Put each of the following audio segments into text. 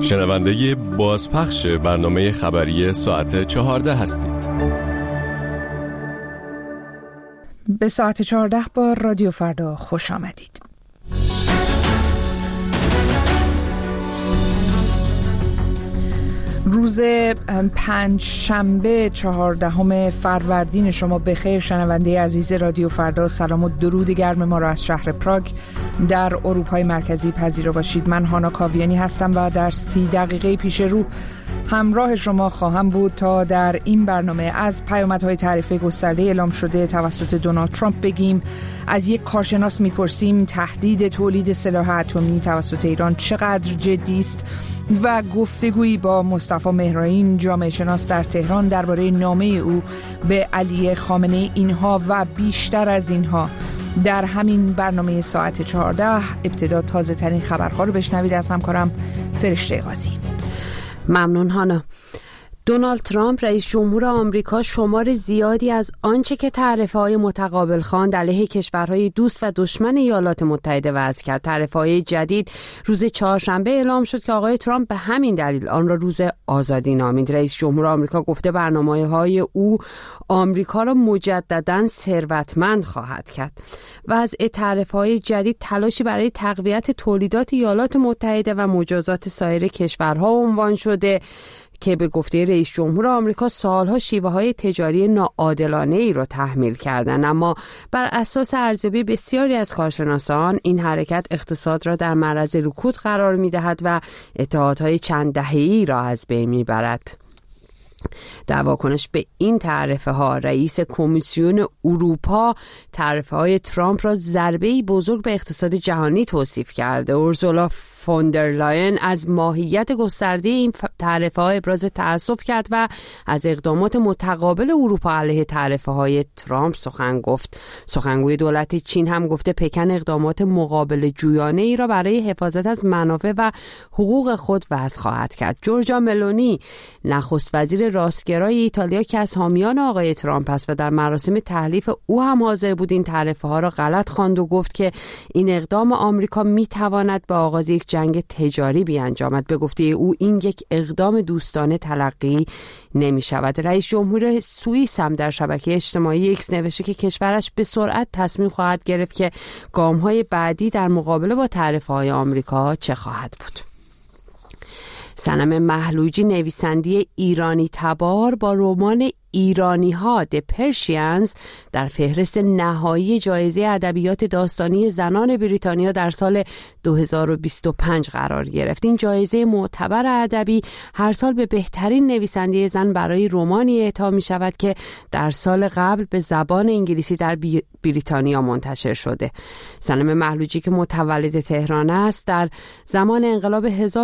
شنونده بازپخش برنامه خبری ساعت 14 هستید. به ساعت 14 با رادیو فردا خوش آمدید. روز پنجشنبه 14 فروردین شما بخیر. شنونده عزیز رادیو فردا، سلام و درود گرم ما را از شهر پراگ در اروپای مرکزی پذیرا باشید. من هانا کاویانی هستم و در 30 دقیقه پیش رو همراه شما خواهم بود تا در این برنامه از پیامدهای تعرفه گسترده اعلام شده توسط دونالد ترامپ بگیم، از یک کارشناس میپرسیم تهدید تولید سلاح اتمی توسط ایران چقدر جدی است و گفتگویی با مصطفی مهرائین جامعه شناس در تهران درباره نامه او به علی خامنه‌ای. اینها و بیشتر از اینها در همین برنامه ساعت 14. ابتدا تازه ترین خبرها رو بشنوید از همکارم فرشته قاضی. ممنون هانا. دونالد ترامپ رئیس جمهور آمریکا شمار زیادی از آنچه که تعرفه‌های متقابل خواند علیه کشورهای دوست و دشمن ایالات متحده وضع کرد. تعرفه‌های جدید روز چهارشنبه اعلام شد که آقای ترامپ به همین دلیل آن را روز آزادی نامید. رئیس جمهور آمریکا گفته برنامه‌های او آمریکا را مجدداً ثروتمند خواهد کرد. وضع تعرفه‌های جدید تلاشی برای تقویت تولیدات ایالات متحده و مجازات سایر کشورها عنوان شده که به گفته رئیس جمهور آمریکا سالها شیوه‌های تجاری ناعادلانه‌ای را تحمیل کردند، اما بر اساس ارزیابی بسیاری از کارشناسان این حرکت اقتصاد را در معرض رکود قرار می‌دهد و اتحادهای چند دهه‌ای را از بین می‌برد. در واکنش به این تعرفه ها رئیس کمیسیون اروپا تعرفه های ترامپ را ضربه‌ای بزرگ به اقتصاد جهانی توصیف کرده. اورسولا فوندرلاین از ماهیت گسترده این تعرفه ها ابراز تأسف کرد و از اقدامات متقابل اروپا علیه تعرفه های ترامپ سخن گفت. سخنگوی دولت چین هم گفته پکن اقدامات مقابل جویانه ای را برای حفاظت از منافع و حقوق خود وضع خواهد کرد. جورجا ملونی نخست وزیر راستگرای ایتالیا که از حامیان آقای ترامپ است و در مراسم تحلیف او هم حاضر بود، این تعرفه ها را غلط خواند و گفت که این اقدام آمریکا میتواند به آغاز یک جنگ تجاری بیانجامد. به گفته او این یک اقدام دوستانه تلقی نمی شود. رئیس جمهور سوئیس هم در شبکه اجتماعی ایکس نوشته که کشورش به سرعت تصمیم خواهد گرفت که گام‌های بعدی در مقابله با تعرفه‌های آمریکا چه خواهد بود. صنم محلوجی نویسنده ایرانی تبار با رمان ایرانی ها The Persians در فهرست نهایی جایزه ادبیات داستانی زنان بریتانیا در سال 2025 قرار گرفت. این جایزه معتبر ادبی هر سال به بهترین نویسنده زن برای رمانی اعطا می شود که در سال قبل به زبان انگلیسی در بریتانیا منتشر شده. صنم محلوجی که متولد تهران است در زمان انقلاب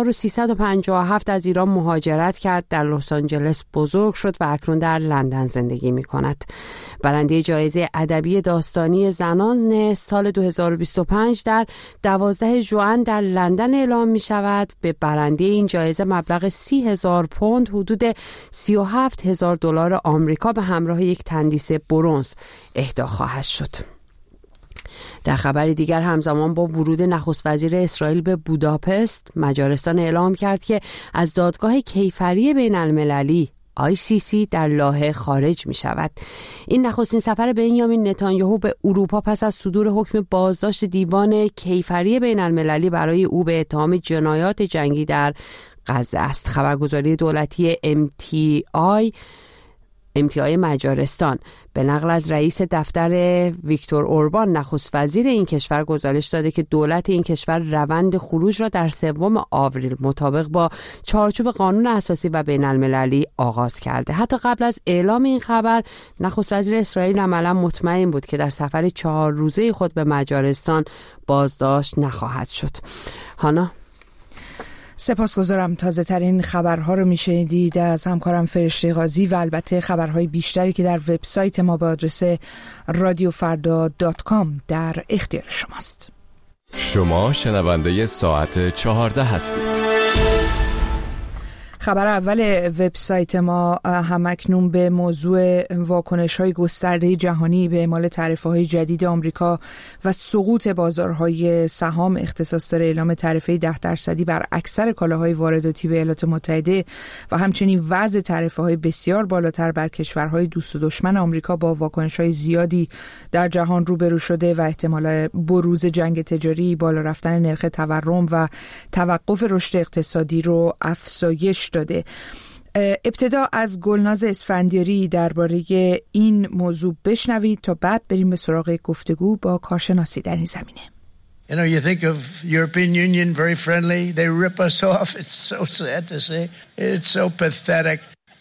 1357 از ایران مهاجرت کرد، در لس آنجلس بزرگ شد و اکنون در لندن زندگی می کند. برنده جایزه ادبی داستانی زنان سال 2025 در 12 ژوئن در لندن اعلام می شود. به برنده این جایزه مبلغ 30,000 پوند حدود $37,000 آمریکا به همراه یک تندیس برنز اهدا خواهد شد. در خبر دیگر همزمان با ورود نخست وزیر اسرائیل به بوداپست، مجارستان اعلام کرد که از دادگاه کیفری بین المللی ICC در لاهه خارج می شود. این نخستین سفر بنیامین نتانیاهو به اروپا پس از صدور حکم بازداشت دیوان کیفری بین المللی برای او به اتهام جنایات جنگی در غزه است. خبرگزاری دولتی MTI مجارستان به نقل از رئیس دفتر ویکتور اوربان نخست وزیر این کشور گزارش داده که دولت این کشور روند خروج را در 3 آوریل مطابق با چارچوب قانون اساسی و بین المللی آغاز کرده. حتی قبل از اعلام این خبر نخست وزیر اسرائیل عملا مطمئن بود که در سفر 4 روزه خود به مجارستان بازداشت نخواهد شد. هانا، سپاسگزارم. تازه ترین خبرها رو میشنیدید از همکارم فرشته قاضی و البته خبرهای بیشتری که در وبسایت ما به آدرس radiofarda.com در اختیار شماست. شما شنونده ساعت 14 هستید. خبر اول وبسایت ما همکنون به موضوع واکنش‌های گسترده جهانی به اعمال تعرفه‌های جدید آمریکا و سقوط بازارهای سهام اختصاص داره. اعلام تعرفه 10% بر اکثر کالاهای وارداتی به ایالات متحده و همچنین وضع تعرفه‌های بسیار بالاتر بر کشورهای دوست و دشمن آمریکا با واکنش‌های زیادی در جهان روبرو شده و احتمال بروز جنگ تجاری، بالا رفتن نرخ تورم و توقف رشد اقتصادی رو افزایش داده. ابتدا از گلناز اسفندیاری درباره این موضوع بشنوید تا بعد بریم به سراغ گفتگو با کارشناسی در این زمینه. You know, you think of European Union, very friendly. They rip us off. It's so sad to say. It's so pathetic.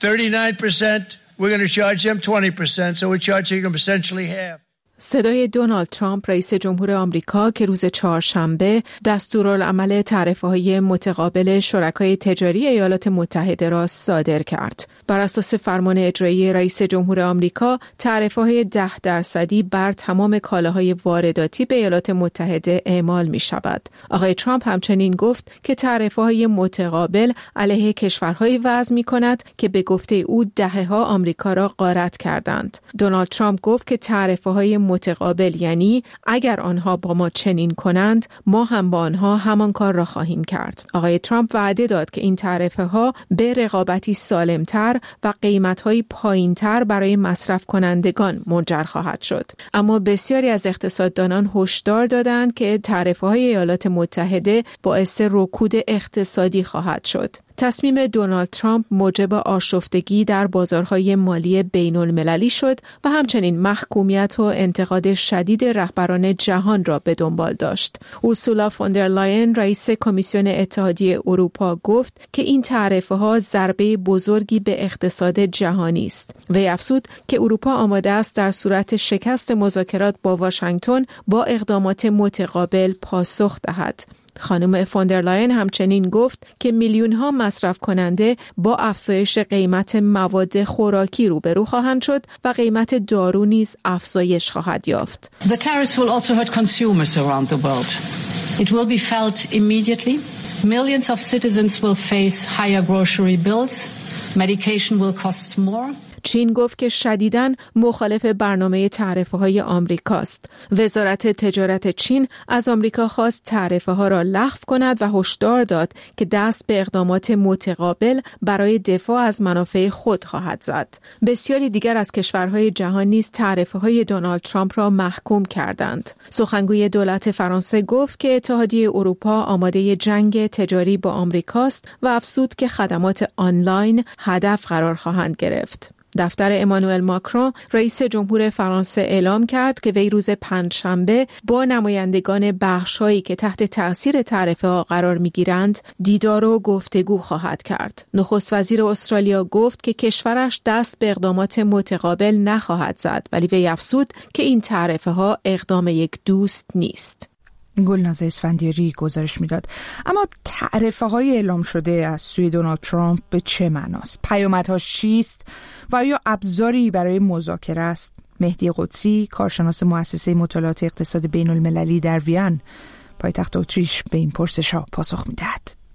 39%, we're going to charge them 20%, so we're charging them essentially half. صدای دونالد ترامپ رئیس جمهور آمریکا که روز چهارشنبه دستورالعمل تعرفه‌های متقابل شرکای تجاری ایالات متحده را صادر کرد. بر اساس فرمان اجرایی رئیس جمهور آمریکا، تعرفه‌های 10% بر تمام کالاهای وارداتی به ایالات متحده اعمال می‌شود. آقای ترامپ همچنین گفت که تعرفه‌های متقابل علیه کشورهایی وضع می‌کند که به گفته او دهه‌ها آمریکا را غارت کردند. دونالد ترامپ گفت که تعرفه‌های متقابل یعنی اگر آنها با ما چنین کنند، ما هم با آنها همان کار را خواهیم کرد. آقای ترامپ وعده داد که این تعرفه‌ها به رقابتی سالمتر و قیمت‌های پایین‌تر برای مصرف کنندگان منجر خواهد شد. اما بسیاری از اقتصاددانان هشدار دادند که تعرفه‌های ایالات متحده باعث رکود اقتصادی خواهد شد. تصمیم دونالد ترامپ موجب آشفتگی در بازارهای مالی بین‌المللی شد و همچنین محکومیت و انتقاد شدید رهبران جهان را به دنبال داشت. اورسولا فوندر لاین رئیس کمیسیون اتحادیه اروپا گفت که این تعرفه‌ها ضربه بزرگی به اقتصاد جهانی است. وی افزود که اروپا آماده است در صورت شکست مذاکرات با واشنگتن با اقدامات متقابل پاسخ دهد. خانم فوندرلاین همچنین گفت که میلیون‌ها مصرف کننده با افزایش قیمت مواد خوراکی روبرو خواهند شد و قیمت دارو نیز افزایش خواهد یافت. The tariffs will also hurt consumers around the world. It will be felt immediately. Millions of citizens will face higher grocery bills. Medication will cost more. چین گفت که شدیداً مخالف برنامه تعرفه‌های آمریکاست. وزارت تجارت چین از آمریکا خواست تعرفه‌ها را لغو کند و هشدار داد که دست به اقدامات متقابل برای دفاع از منافع خود خواهد زد. بسیاری دیگر از کشورهای جهان نیز تعرفه‌های دونالد ترامپ را محکوم کردند. سخنگوی دولت فرانسه گفت که اتحادیه اروپا آماده جنگ تجاری با آمریکاست و افزود که خدمات آنلاین هدف قرار خواهند گرفت. دفتر امانوئل ماکرون رئیس جمهور فرانسه اعلام کرد که وی روز پنجشنبه با نمایندگان بخش‌هایی که تحت تأثیر تعرفه‌ها قرار می‌گیرند دیدار و گفتگو خواهد کرد. نخست وزیر استرالیا گفت که کشورش دست به اقدامات متقابل نخواهد زد، ولی وی افزود که این تعرفه‌ها اقدام یک دوست نیست. گلناز اسفندیاری گزارش میداد. اما تعرفه‌های اعلام شده از سوی دونالد ترامپ به چه معناست؟ پیامدهاش چیست و یا ابزاری برای مذاکره است؟ مهدی قدسی، کارشناس مؤسسه مطالعات اقتصاد بین‌المللی در وین، پایتخت اتریش، به این پرسش‌ها پاسخ میدهد.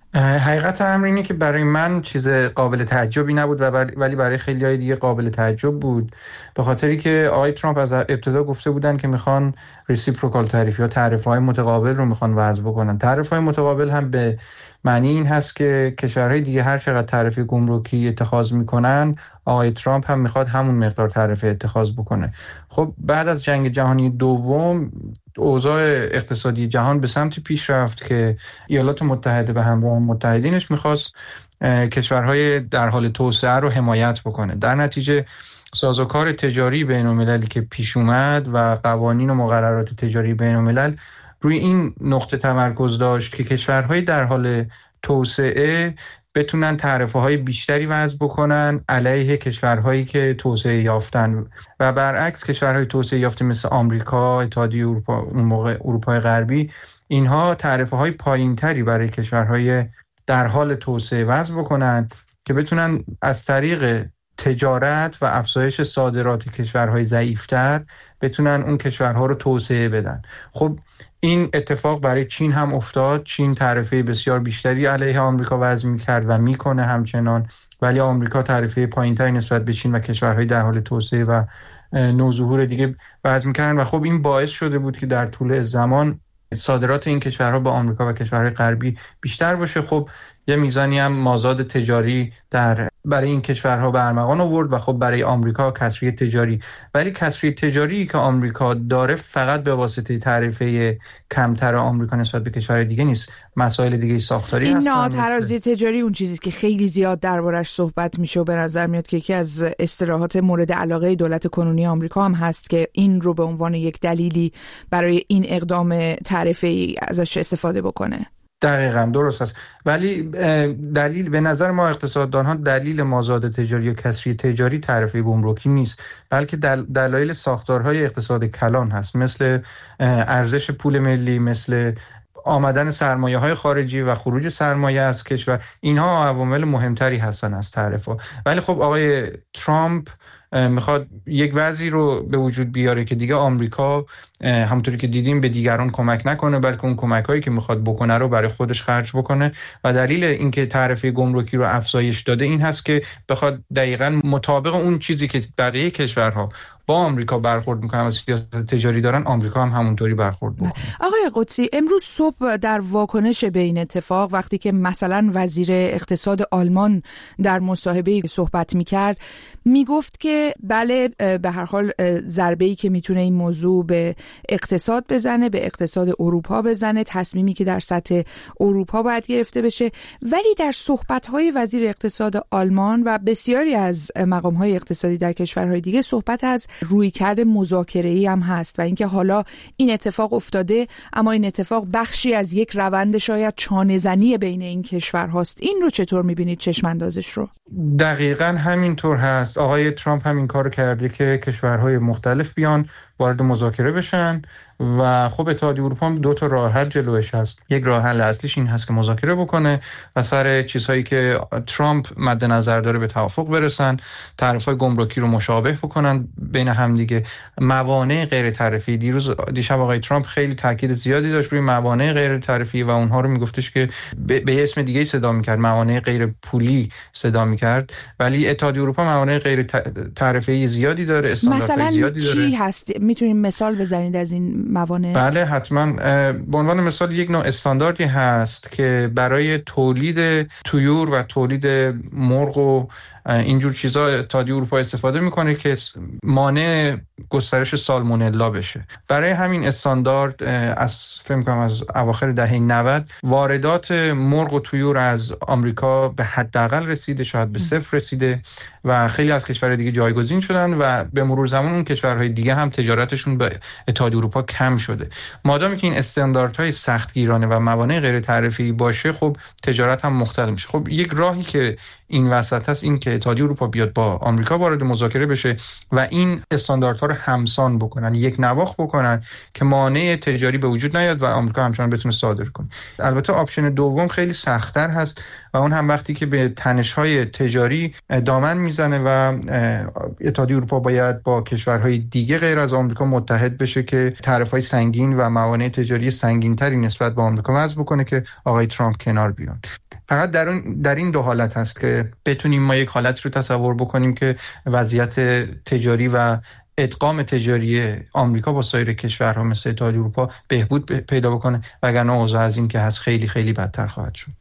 حقیقت امر اینه که برای من چیز قابل تعجبی نبود ولی برای خیلی‌های دیگه قابل تعجب بود، به خاطری که آقای ترامپ از ابتدا گفته بودن که میخوان ریسیپروکال تعریف یا تعرفه‌های متقابل رو میخوان وضع بکنن. تعرفه‌های متقابل هم به معنی این هست که کشورهای دیگه هر چقدر تعرفه گمرکی اتخاذ میکنن، آقای ترامپ هم میخواد همون مقدار تعرفه اتخاذ بکنه. خب بعد از جنگ جهانی دوم اوضاع اقتصادی جهان به سمتی پیش رفت که ایالات متحده به همراه متحدینش میخواست کشورهای در حال توسعه رو حمایت بکنه. در نتیجه سازوکار تجاری بین‌المللی که پیش اومد و قوانین و مقررات تجاری بین‌الملل روی این نقطه تمرکز داشت که کشورهای در حال توسعه بتونن تعرفه‌های بیشتری وضع بکنن علیه کشورهایی که توسعه یافتن و برعکس کشورهای توسعه یافته مثل آمریکا، اتحادیه اروپا، اون موقع اروپای غربی، اینها تعرفه‌های پایین‌تری برای کشورهای در حال توسعه وضع بکنن که بتونن از طریق تجارت و افزایش صادرات کشورهای ضعیفتر بتونن اون کشورها رو توسعه بدن. خب این اتفاق برای چین هم افتاد. چین تعرفه بسیار بیشتری علیه آمریکا وضع می‌کرد و میکنه همچنان، ولی آمریکا تعرفه پایین‌تری نسبت به چین و کشورهای در حال توسعه و نوظهور دیگه وضع می‌کردن و خب این باعث شده بود که در طول زمان صادرات این کشورها به آمریکا و کشورهای غربی بیشتر باشه. خب یه میزانی هم مازاد تجاری برای این کشورها به ارمغان آورد و خب برای آمریکا کسری تجاری، ولی کسری تجاری که آمریکا داره فقط به واسطه تعرفه کمتر آمریکا نسبت به کشورهای دیگه نیست، مسائل دیگه ساختاری هستن. این ناترازی تجاری اون چیزی که خیلی زیاد دربارش صحبت میشه و به نظر میاد که یکی از اصطلاحات مورد علاقه دولت کنونی آمریکا هم هست که این رو به عنوان یک دلیلی برای این اقدام تعرفه‌ای ازش استفاده بکنه. دقیقاً درست است، ولی دلیل به نظر ما اقتصاددان‌ها دلیل مازاد تجاری یا کسری تجاری تعرفه گمرکی نیست، بلکه دلایل ساختارهای اقتصاد کلان هست، مثل ارزش پول ملی، مثل آمدن سرمایه‌های خارجی و خروج سرمایه از کشور. اینها عوامل مهمتری هستن از تعرفه. ولی خب آقای ترامپ میخواد یک وضعی رو به وجود بیاره که دیگه آمریکا همونطوری که دیدیم به دیگران کمک نکنه، بلکه اون کمک‌هایی که میخواد بکنه رو برای خودش خرج بکنه و دلیل اینکه تعرفه گمرکی رو افزایش داده این هست که بخواد دقیقاً مطابق اون چیزی که بقیه کشورها با آمریکا برخورد میکنن و سیاست تجاری دارن، آمریکا هم همونطوری برخورد بکنه. آقای قدسی، امروز صبح در واکنش به این اتفاق وقتی که مثلا وزیر اقتصاد آلمان در مصاحبه صحبت میکرد میگفت که بله به هر حال ضربه‌ای که میتونه این موضوع به اقتصاد بزنه، به اقتصاد اروپا بزنه، تصمیمی که در سطح اروپا باید گرفته بشه، ولی در صحبت‌های وزیر اقتصاد آلمان و بسیاری از مقام‌های اقتصادی در کشورهای دیگه صحبت از رویکرد مذاکره‌ای هم هست و اینکه حالا این اتفاق افتاده اما این اتفاق بخشی از یک روند شاید چانه‌زنی بین این کشورهاست. این رو چطور می‌بینید چشم‌اندازش رو؟ دقیقاً همینطور هست. آقای ترامپ همین کارو کرده که کشورهای مختلف بیان وارد مذاکره بشن و خب اتحادیه اروپا هم دو تا راه حل جلوش هست. یک راه حل اصلیش این هست که مذاکره بکنه و سر چیزهایی که ترامپ مد نظر داره به توافق برسن، تعرفه‌های گمرکی رو مشابه بکنن بین هم دیگه. موانع غیر تعرفی، دیشب آقای ترامپ خیلی تاکید زیادی داشت روی موانع غیر تعرفی و اونها رو میگفتش که به اسم دیگه‌ای صدا می‌کرد، موانع غیر پولی صدا می‌کرد، ولی اتحادیه اروپا موانع غیر تعرفی زیادی داره، استانداردهای زیادی داره. مثلا چی هست؟ میتونیم مثال بزنید از این موانع؟ بله حتما. به عنوان مثال یک نوع استانداردی هست که برای تولید طیور و تولید مرغ و اینجور چیزا اتحادیه اروپا استفاده میکنه که مانع گسترش سالمونلا بشه. برای همین استاندارد فکر می‌کنم از اواخر دهه 90 واردات مرغ و طیور از آمریکا به حداقل رسیده، شاید به صفر رسیده و خیلی از کشورهای دیگه جایگزین شدن و به مرور زمان اون کشورهای دیگه هم تجارتشون به اتحادیه اروپا کم شده. مادامی که این استانداردهای سختگیرانه و موانع غیر تعرفی باشه، خب تجارت هم مختل میشه. خب یک راهی که این وسط هست این که اتحادیه اروپا بیاد با آمریکا وارد مذاکره بشه و این استانداردها رو همسان بکنن، یک نواخت بکنن که مانع تجاری به وجود نیاد و آمریکا همچنان بتونه صادر کنه. البته آپشن دوم خیلی سخت‌تر هست و اون هم وقتی که به تنش‌های تجاری دامن میزنه و اتحادیه اروپا باید با کشورهای دیگه غیر از آمریکا متحد بشه که تعرفه‌های سنگین و موانع تجاری سنگین‌تری نسبت به آمریکا وضع بکنه که آقای ترامپ کنار بیان. فقط در این دو حالت هست که بتونیم ما یک حالت رو تصور بکنیم که وضعیت تجاری و ادغام تجاری آمریکا با سایر کشورها مثل اتحادیه اروپا بهبود پیدا بکنه، وگرنه اوضاع از این که هست خیلی خیلی بدتر خواهد شد.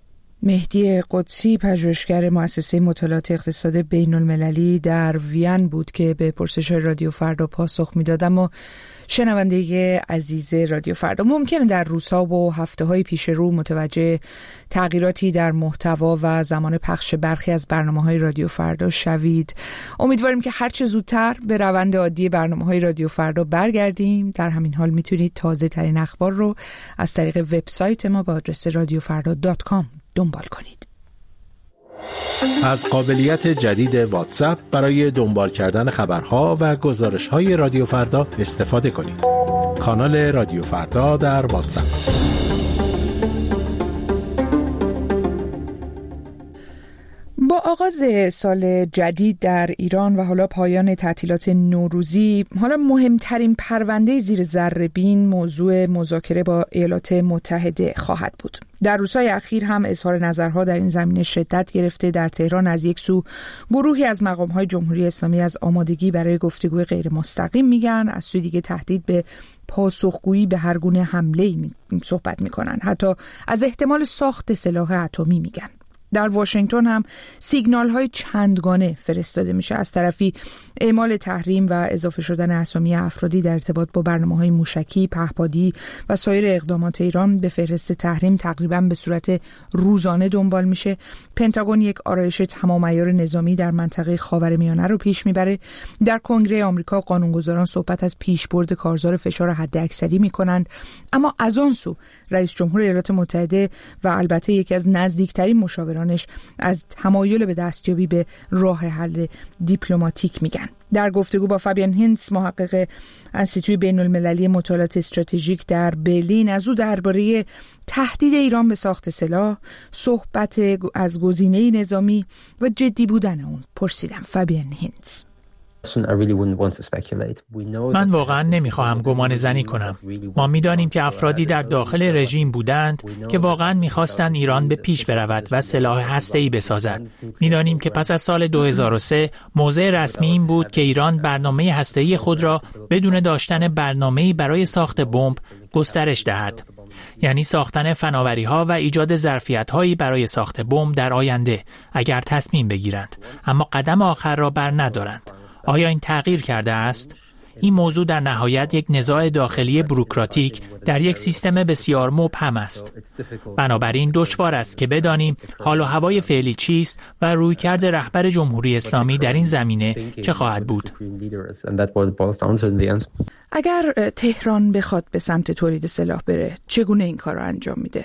مهدی قدسی، پژوهشگر مؤسسه مطالعات اقتصاد بین المللی در وین بود که به پرسش‌های رادیو فردا پاسخ میدادم. و شنونده عزیز رادیو فردا، ممکنه در روزها و هفته‌های پیش رو متوجه تغییراتی در محتوا و زمان پخش برخی از برنامه‌های رادیو فردا شوید. امیدواریم که هر چه زودتر به روند عادی برنامه‌های رادیو فردا برگردیم. در همین حال میتونید تازه‌ترین اخبار رو از طریق وبسایت ما با آدرس radiofarda.com دنبال کنید. از قابلیت جدید واتساپ برای دنبال کردن خبرها و گزارش‌های رادیو فردا استفاده کنید. کانال رادیو فردا در واتساپ. با آغاز سال جدید در ایران و حالا پایان تعطیلات نوروزی، حالا مهمترین پرونده زیر ذره‌بین موضوع مذاکره با ایالات متحده خواهد بود. در روزهای اخیر هم اظهار نظرها در این زمینه شدت گرفته. در تهران از یک سو گروهی از مقام‌های جمهوری اسلامی از آمادگی برای گفتگوی غیر مستقیم میگن، از سوی دیگه تهدید به پاسخگویی به هر گونه حمله‌ای صحبت میکنن، حتی از احتمال ساخت سلاح اتمی میگن. در واشنگتن هم سیگنال‌های چندگانه فرستاده میشه. از طرفی اعمال تحریم و اضافه شدن اسامی افرادی در ارتباط با برنامه‌های موشکی، پهپادی و سایر اقدامات ایران به فهرست تحریم تقریباً به صورت روزانه دنبال میشه. پنتاگون یک آرایش تمام عیار نظامی در منطقه خاورمیانه رو پیش میبره. در کنگره آمریکا قانونگذاران صحبت از پیشبرد کارزار فشار حداکثری میکنند، اما از آن سو رئیس جمهور ایالات متحده و البته یکی از نزدیکترین مشاورانش از تمایل به دستیابی به راه حل دیپلماتیک میگن. در گفتگو با فابین هینتس، محقق انستیتوی بین المللی مطالعات استراتژیک در برلین، از او درباره تهدید ایران به ساخت سلاح، صحبت از گزینه نظامی و جدی بودن اون پرسیدم. فابین هینتس: من واقعا نمیخواهم گمان زنی کنم. ما میدانیم که افرادی در داخل رژیم بودند که واقعا میخواستند ایران به پیش برود و سلاح هسته‌ای بسازد. میدانیم که پس از سال 2003 موضع رسمی این بود که ایران برنامه هسته‌ای خود را بدون داشتن برنامه‌ای برای ساخت بمب گسترش دهد. یعنی ساختن فناوری‌ها و ایجاد ظرفیت‌هایی برای ساخت بمب در آینده اگر تصمیم بگیرند، اما قدم آخر را بر ندارند. آیا این تغییر کرده است؟ این موضوع در نهایت یک نزاع داخلی بوروکراتیک در یک سیستم بسیار مبهم است. بنابراین دشوار است که بدانیم حال و هوای فعلی چیست و رویکرد رهبر جمهوری اسلامی در این زمینه چه خواهد بود. اگر تهران بخواد به سمت تولید سلاح بره، چگونه این کار را انجام میده؟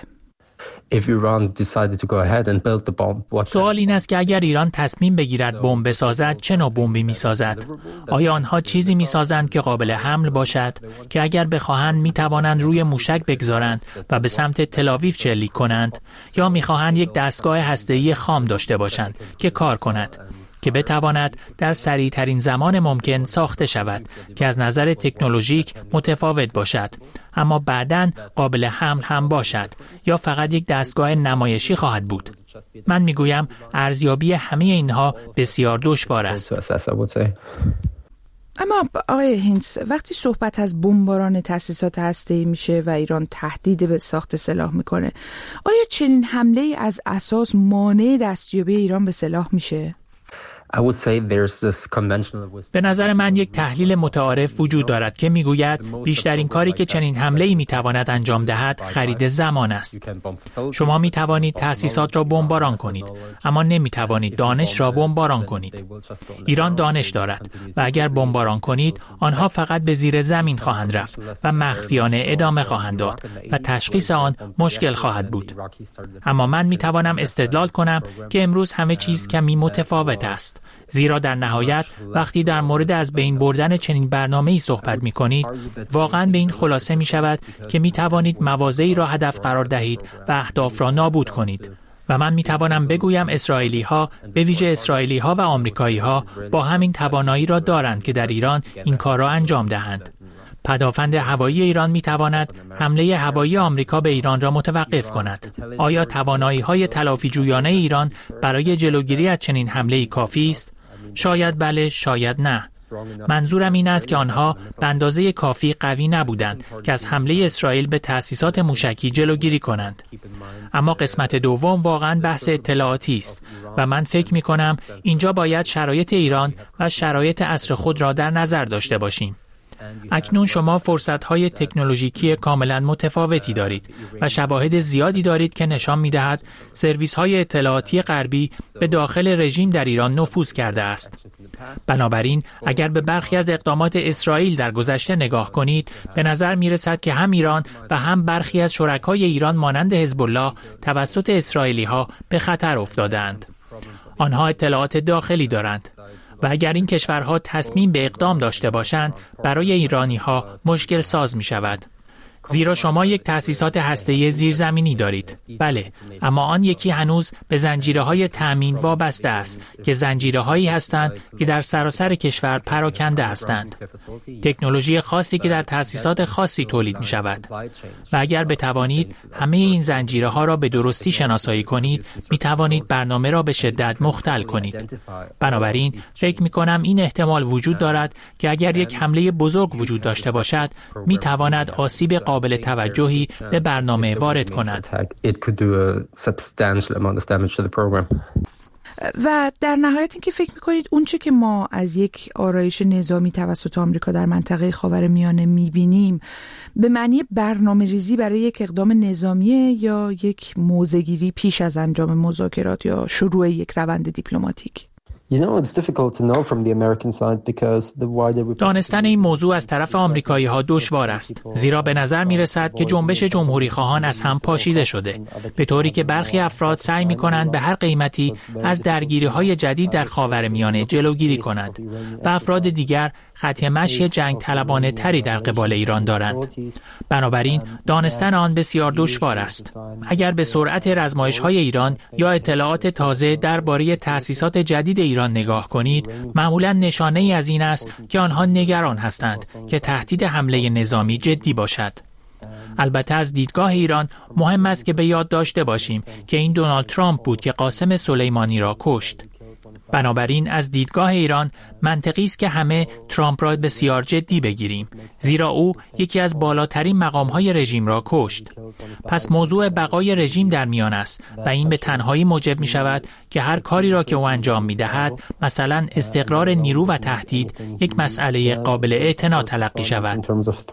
سوال این است که اگر ایران تصمیم بگیرد بمب بسازد، چه نوع بمبی میسازد؟ آیا آنها چیزی میسازند که قابل حمل باشد، که اگر بخواهند میتوانند روی موشک بگذارند و به سمت تل‌آویو شلیک کنند، یا میخواهند یک دستگاه هسته‌ای خام داشته باشند که کار کند، که بتواند در سریع‌ترین زمان ممکن ساخته شود، که از نظر تکنولوژیک متفاوت باشد اما بعداً قابل حمل هم باشد، یا فقط یک دستگاه نمایشی خواهد بود؟ من میگویم ارزیابی همه اینها بسیار دشوار است. اما آقای هینتس، وقتی صحبت از بمباران تأسیسات هسته‌ای میشه و ایران تهدید به ساخت سلاح میکنه، آیا چنین حمله‌ای از اساس مانع دستیابی ایران به سلاح میشه؟ به نظر من یک تحلیل متعارف وجود دارد که میگوید بیشترین کاری که چنین حمله‌ای میتواند انجام دهد خرید زمان است. شما میتوانید تأسیسات را بمباران کنید، اما نمیتوانید دانش را بمباران کنید. ایران دانش دارد و اگر بمباران کنید، آنها فقط به زیر زمین خواهند رفت و مخفیانه ادامه خواهند داد و تشخیص آن مشکل خواهد بود. اما من میتوانم استدلال کنم که امروز همه چیز کمی متفاوت است. زیرا در نهایت وقتی در مورد از بین بردن چنین برنامه‌ای صحبت می‌کنید، واقعاً به این خلاصه می‌شود که می‌توانید مواضعی را هدف قرار دهید و اهداف را نابود کنید. و من می‌توانم بگویم اسرائیلی‌ها، به ویژه اسرائیلی‌ها و آمریکایی‌ها، با همین توانایی را دارند که در ایران این کار را انجام دهند. پدافند هوایی ایران می‌تواند حمله هوایی آمریکا به ایران را متوقف کند. آیا توانایی‌های تلافی‌جویانه ایران برای جلوگیری از چنین حمله‌ای کافی است؟ شاید بله، شاید نه. منظورم این است که آنها به اندازه کافی قوی نبودند که از حمله اسرائیل به تأسیسات موشکی جلوگیری کنند. اما قسمت دوم واقعاً بحث اطلاعاتی است و من فکر می‌کنم اینجا باید شرایط ایران و شرایط عصر خود را در نظر داشته باشیم. اکنون شما فرصت‌های تکنولوژیکی کاملا متفاوتی دارید و شواهد زیادی دارید که نشان می‌دهد سرویس‌های اطلاعاتی غربی به داخل رژیم در ایران نفوذ کرده است. بنابراین اگر به برخی از اقدامات اسرائیل در گذشته نگاه کنید، به نظر می‌رسد که هم ایران و هم برخی از شرکای ایران مانند حزب الله توسط اسرائیلی‌ها به خطر افتادند. آنها اطلاعات داخلی دارند و اگر این کشورها تصمیم به اقدام داشته باشند، برای ایرانی‌ها مشکل ساز می شود. زیرا شما یک تأسیسات هسته‌ای زیرزمینی دارید. بله، اما آن یکی هنوز به زنجیره‌های تأمین وابسته است که زنجیره‌هایی هستند که در سراسر کشور پراکنده هستند. تکنولوژی خاصی که در تأسیسات خاصی تولید می‌شود. و اگر بتوانید همه این زنجیره‌ها را به درستی شناسایی کنید، می‌توانید برنامه را به شدت مختل کنید. بنابراین فکر می‌کنم این احتمال وجود دارد که اگر یک حمله بزرگ وجود داشته باشد، می‌تواند آسیب قابل توجهی به برنامه وارد کند. و در نهایت اینکه فکر می‌کنید اون چه که ما از یک آرایش نظامی توسط آمریکا در منطقه خاورمیانه می‌بینیم به معنی برنامه‌ریزی برای یک اقدام نظامی یا یک موضع‌گیری پیش از انجام مذاکرات یا شروع یک روند دیپلماتیک؟ دانستن این موضوع از طرف آمریکایی‌ها دشوار است، زیرا به نظر می‌رسد که جنبش جمهوری‌خواهان از هم پاشیده شده، به طوری که برخی افراد سعی می‌کنند به هر قیمتی از درگیری‌های جدید در خاورمیانه جلوگیری کنند و افراد دیگر خط مشی جنگ طلبانه تری در قبال ایران دارند. بنابراین دانستن آن بسیار دشوار است. اگر به سرعت رزمایش‌های ایران یا اطلاعات تازه درباره تأسیسات جدید ایران نگاه کنید، معمولاً نشانه‌ای از این است که آنها نگران هستند که تهدید حمله نظامی جدی باشد. البته از دیدگاه ایران مهم است که به یاد داشته باشیم که این دونالد ترامپ بود که قاسم سلیمانی را کشت. بنابراین از دیدگاه ایران منطقی است که همه ترامپ را بسیار جدی بگیریم، زیرا او یکی از بالاترین مقام‌های رژیم را کشت. پس موضوع بقای رژیم در میان است و این به تنهایی موجب می‌شود که هر کاری را که او انجام می‌دهد، مثلا استقرار نیرو و تهدید، یک مسئله قابل اعتنا تلقی شود.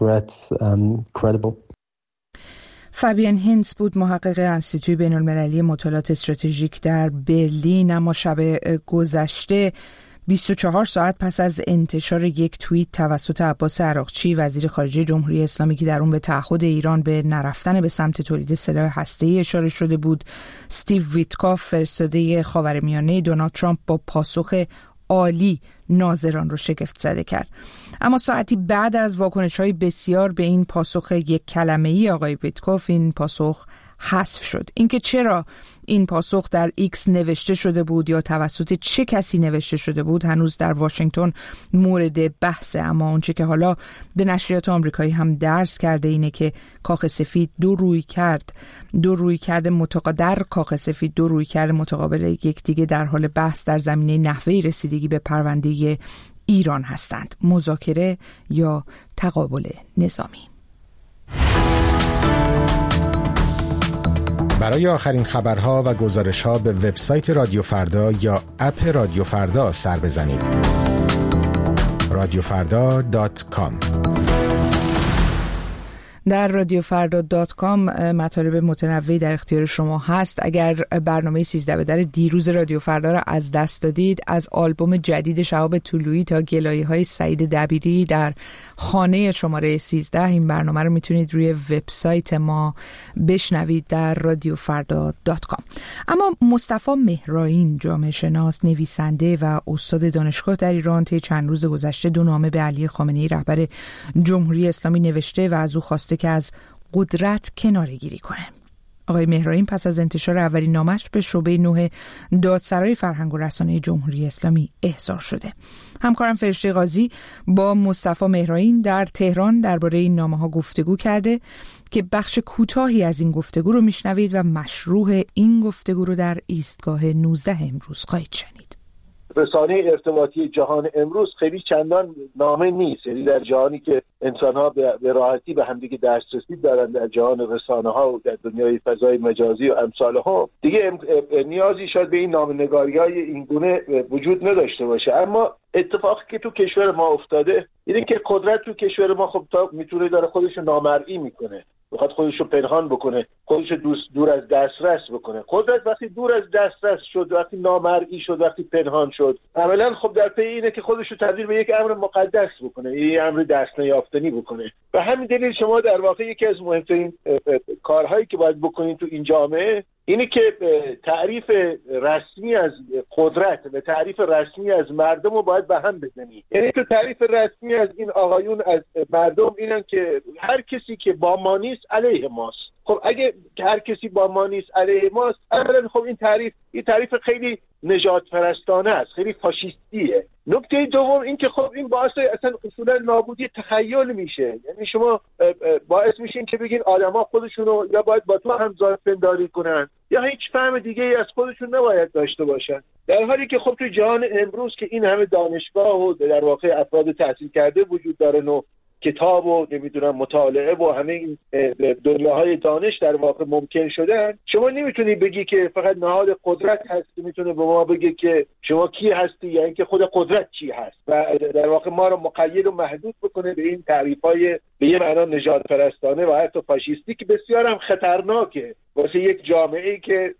فابین هینز بود، محقق انستیتوی بین‌المللی مطالعات استراتژیک در برلین. اما شب گذشته 24 ساعت پس از انتشار یک توییت توسط عباس عراقچی وزیر خارجه جمهوری اسلامی که در اون به تعهد ایران به نرفتن به سمت تولید سلاح هسته‌ای اشاره شده بود، استیو ویتکاف فرستاده خاورمیانه دونالد ترامپ با پاسخ عالی ناظران رو شگفت زده کرد. اما ساعتی بعد از واکنش‌های بسیار به این پاسخ یک کلمه‌ای آقای ویتکوف، این پاسخ حذف شد. اینکه چرا این پاسخ در ایکس نوشته شده بود یا توسط چه کسی نوشته شده بود هنوز در واشنگتن مورد بحثه، اما اونچه که حالا به نشریات آمریکایی هم درس کرده اینه که کاخ سفید دو رویکرد متقابل یکدیگه در حال بحث در زمینه نحوه رسیدگی به پرونده ایران هستند، مذاکره یا تقابل نظامی. برای آخرین خبرها و گزارش‌ها به وبسایت رادیو فردا یا اپ رادیو فردا سر بزنید. radiofrda.com. در radiofrda.com مطالب متنوعی در اختیار شما هست. اگر برنامه 13 به در دیروز رادیو فردا را از دست دادید، از آلبوم جدید شهاب طلویی تا گلایه‌های سعید دبیری در خانه شماره 13، این برنامه رو میتونید روی وبسایت ما بشنوید در radiofrda.com. اما مصطفی مهرائین، جامعه شناس، نویسنده و استاد دانشگاه در ایران، طی چند روز گذشته 2 نامه به علی خامنه‌ای رهبر جمهوری اسلامی نوشته و از او خواسته که از قدرت کناره‌گیری کنه. آقای مهرائین پس از انتشار اولین نامش به شعبه 9 دادسرای فرهنگ و رسانه جمهوری اسلامی احضار شده. همکارم فرشته قاضی با مصطفی مهرائین در تهران درباره این نامه‌ها گفتگو کرده که بخش کوتاهی از این گفتگو رو میشنوید و مشروح این گفتگو رو در ایستگاه 19 امروز خواهید شنید. رسانه ارتباطی جهان امروز خیلی چندان نامه نیست، یعنی در جهانی که انسان‌ها به راحتی به همدیگه دسترسی دارن، در جهان رسانه‌ها و در دنیای فضای مجازی و امثالها، دیگه نیازی شاید به این نامه‌نگاری‌های این گونه وجود نداشته باشه. اما اتفاقی که تو کشور ما افتاده اینه که قدرت تو کشور ما خب تا میتونه داره خودشو نامرئی میکنه، بخواد خودشو پنهان بکنه، خودشو دور از دسترس بکنه. قدرت وقتی دور از دسترس شد، وقتی نامرئی شد، وقتی پنهان شد، عملاً خب در پی اینه که خودشو تبدیل به یک امر مقدس بکنه، یک امر دست نیافتنی بکنه. و همین دلیل شما در واقع یکی از مهمترین کارهایی که باید بکنید تو این جامعه اینی که تعریف رسمی از قدرت و تعریف رسمی از مردم رو باید به هم بزنی. یعنی تو تعریف رسمی از این آقایون از مردم اینن که هر کسی که با ما نیست علیه ماست. خب اگه هر کسی با ما نیست علیه ماست، اولا خب این تعریف خیلی نجات پرستانه است، خیلی فاشیستیه. نکته دوم این که خب این باعث اصلا اصولا نابودی تخیل میشه. یعنی شما باعث میشین که بگین آدما خودشونو یا باید با تو همزاد پنداری کنن یا هیچ فهم دیگه ای از خودشون نباید داشته باشن، در حالی که خب تو جهان امروز که این همه دانشگاه و در واقع افراد تحصیل کرده وجود دارن و کتاب و نمیدونم مطالعه و همه این دنیاهای دانش در واقع ممکن شدن، شما نمیتونی بگی که فقط نهاد قدرت هست که میتونه به ما بگه که شما کی هستی یا اینکه خود قدرت چی هست و در واقع ما رو مقید و محدود بکنه به این تعریف‌های به یه معنا نژاد پرستانه و حتی فاشیستی که بسیار هم خطرناکه واسه یک جامعه‌ای که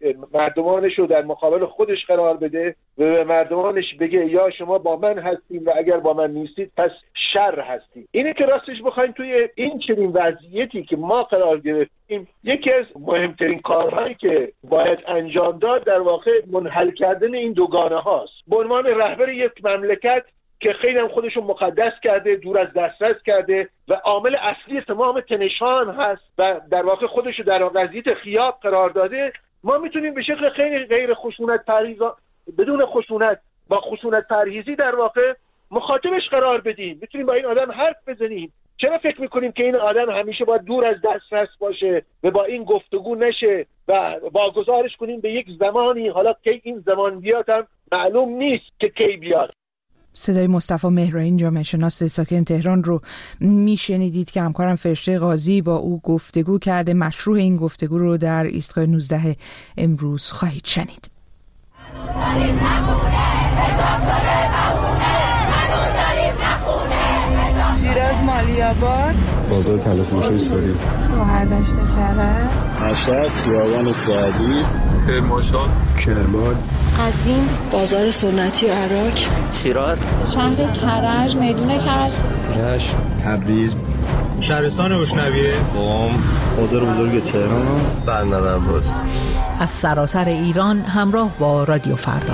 مردمانش رو در مقابل خودش قرار بده و به مردمانش بگه یا شما با من هستین و اگر با من نیستید پس شر هستید. اینه که راستش بخواین توی این چنین وضعیتی که ما قرار گرفتیم، یکی از مهمترین کارهایی که باید انجام داد در واقع منحل کردن این دوگانه هاست. به عنوان رهبر یک مملکت که خیلی هم خودشو مقدس کرده، دور از دسترس کرده و عامل اصلی تمام تنشان هست و در واقع خودشو در وضعیت خیاب قرار داده، ما میتونیم به شکل خیلی غیر خشونت پرهیز، بدون خشونت، با خشونت پرهیزی در واقع مخاطبش قرار بدیم. میتونیم با این آدم حرف بزنیم. چرا فکر میکنیم که این آدم همیشه باید دور از دسترس باشه و با این گفتگو نشه و واگذارش کنیم به یک زمانی، حالا که این زمان بیاد هم معلوم نیست که کی بیاد. صدای مصطفی مهرائین جامعه شناس ساکن تهران رو میشنیدید که همکارم فرشته قاضی با او گفتگو کرده. مشروع این گفتگو رو در ایستگاه 19 امروز خواهید شنید. شیراز مالی‌آباد، بازار تلفروشی ساری، گوهردشت کرج، مشهد، خیابان سعدی، کرمانشاه، کرمان، قزوین، بازار سنتی عراق، شیراز، شهر کرج، میدون کرج، رشت، تبریز، شهرستان روشنویه، قم، بازار بزرگ تهران، بندر عباس. از سراسر ایران همراه با رادیو فردا.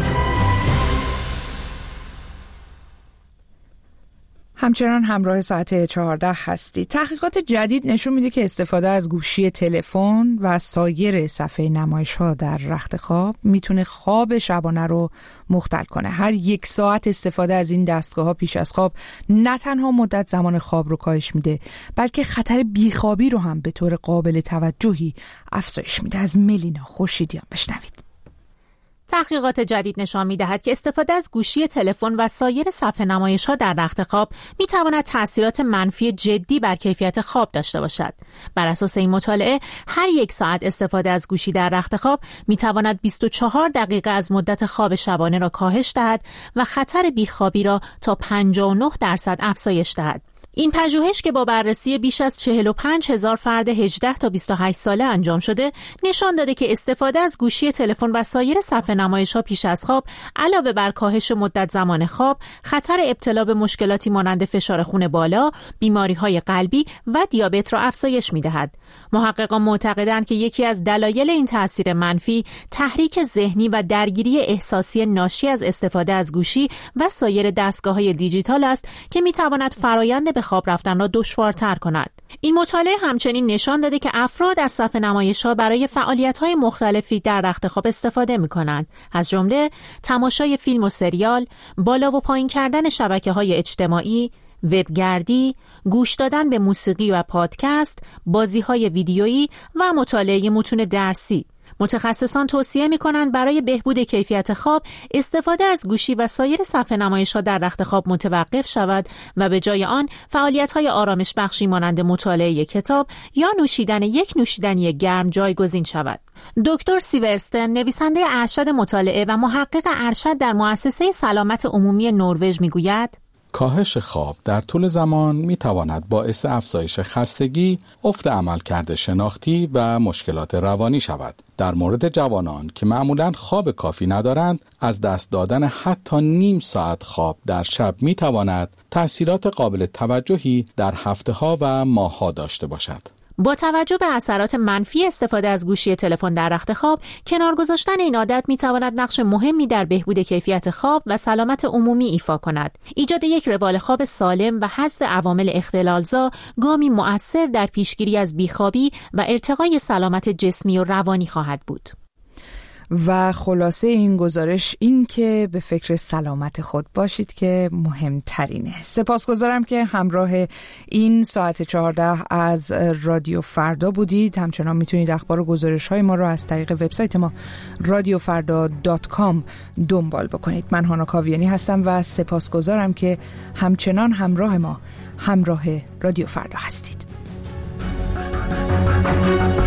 همچنان همراه ساعت 14 هستی. تحقیقات جدید نشون میده که استفاده از گوشی تلفن و سایر صفحه نمایش‌ها در رخت خواب میتونه خواب شبانه رو مختل کنه. هر 1 ساعت استفاده از این دستگاه‌ها پیش از خواب نه تنها مدت زمان خواب رو کاهش میده، بلکه خطر بیخوابی رو هم به طور قابل توجهی افزایش میده. از ملینا خورشیدیان بشنوید. تحقیقات جدید نشان می‌دهد که استفاده از گوشی تلفن و سایر صفحه نمایش‌ها در رخت خواب می‌تواند تأثیرات منفی جدی بر کیفیت خواب داشته باشد. بر اساس این مطالعه، هر 1 ساعت استفاده از گوشی در رخت خواب می‌تواند 24 دقیقه از مدت خواب شبانه را کاهش دهد و خطر بیخوابی را تا 59% افزایش دهد. این پژوهش که با بررسی بیش از 45,000 فرد 18 تا 28 ساله انجام شده، نشان داده که استفاده از گوشی تلفن و سایر صفحه نمایش‌ها پیش از خواب علاوه بر کاهش مدت زمان خواب، خطر ابتلا به مشکلاتی مانند فشار خون بالا، بیماری‌های قلبی و دیابت را افزایش می‌دهد. محققان معتقدند که یکی از دلایل این تأثیر منفی، تحریک ذهنی و درگیری احساسی ناشی از استفاده از گوشی و سایر دستگاه‌های دیجیتال است که می‌تواند فرآیند به خواب رفتن را دشوارتر کند. این مطالعه همچنین نشان داده که افراد از صفحه نمایش‌ها برای فعالیت‌های مختلفی در رخت خواب استفاده می‌کنند، از جمله تماشای فیلم و سریال، بالا و پایین کردن شبکه‌های اجتماعی، وبگردی، گوش دادن به موسیقی و پادکست، بازی‌های ویدیویی و مطالعه متون درسی. متخصصان توصیه می‌کنند برای بهبود کیفیت خواب استفاده از گوشی و سایر صفحه نمایش‌ها در رخت خواب متوقف شود و به جای آن فعالیت‌های آرامش بخشی مانند مطالعه کتاب یا نوشیدن یک نوشیدنی گرم جایگزین شود. دکتر سیورستن، نویسنده ارشد مطالعه و محقق ارشد در مؤسسه سلامت عمومی نروژ می‌گوید: کاهش خواب در طول زمان می تواند باعث افزایش خستگی، افت عملکرد شناختی و مشکلات روانی شود. در مورد جوانان که معمولاً خواب کافی ندارند، از دست دادن حتی نیم ساعت خواب در شب می تواند تأثیرات قابل توجهی در هفته‌ها و ماه‌ها داشته باشد. با توجه به اثرات منفی استفاده از گوشی تلفن در رخت خواب، کنار گذاشتن این عادت می‌تواند نقش مهمی در بهبود کیفیت خواب و سلامت عمومی ایفا کند. ایجاد یک روال خواب سالم و حذف عوامل اختلالزا گامی مؤثر در پیشگیری از بیخوابی و ارتقای سلامت جسمی و روانی خواهد بود. و خلاصه این گزارش این که به فکر سلامت خود باشید که مهمترینه. سپاسگزارم که همراه این ساعت 14 از رادیو فردا بودید. همچنان میتونید اخبار و گزارش های ما رو از طریق وبسایت ما radiofarda.com دنبال بکنید. من هانا کاویانی هستم و سپاسگزارم که همچنان همراه ما، همراه رادیو فردا هستید.